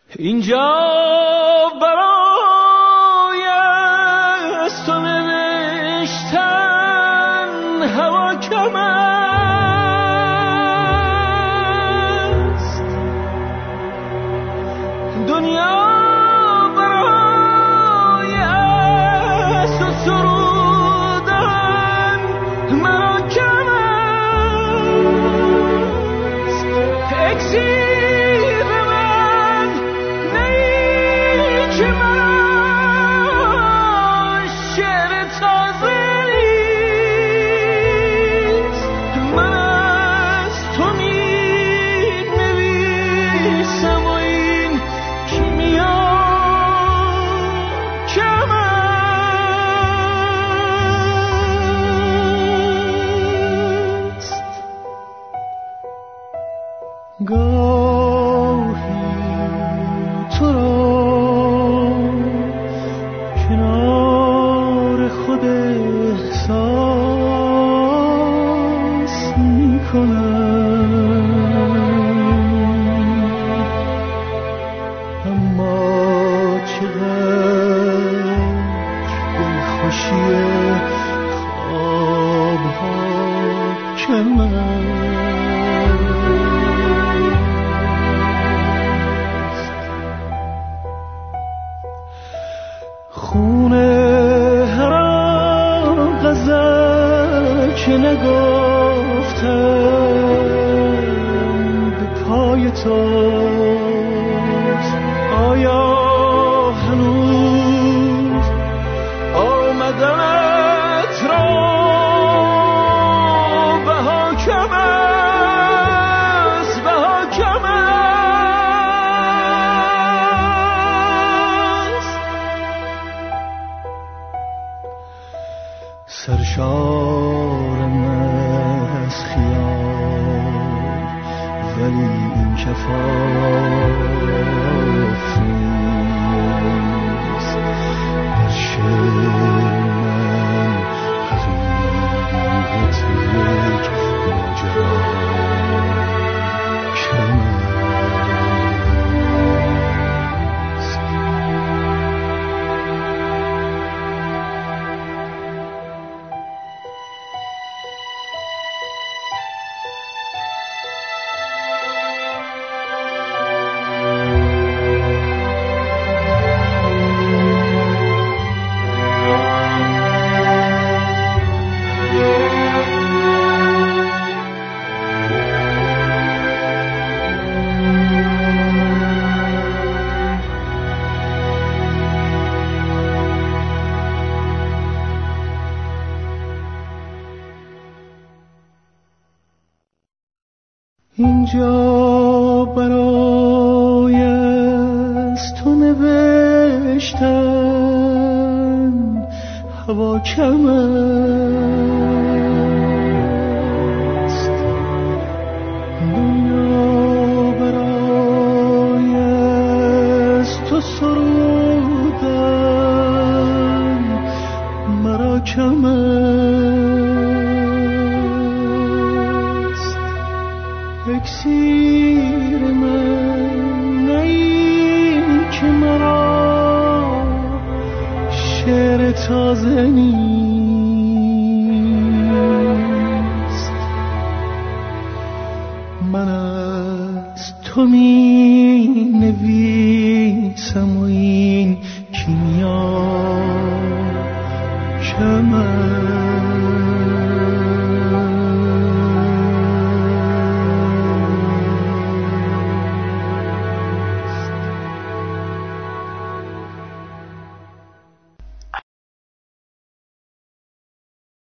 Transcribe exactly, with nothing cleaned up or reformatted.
اینجا برای از تو نوشتن هوا کم است، دنیا برای از تو سرودن مرا کم است. اکسیر سرشارم از خیال، ولی این کفایت نیست. در شعر من حقیقت یک ماجرا کم است. اینجا برای از تو نوشتن هوا کم است، دنیا برای از تو سرودن مرا کم است. اکسیر من نی که مرا شعر تازه نیست. من از تو می نویسم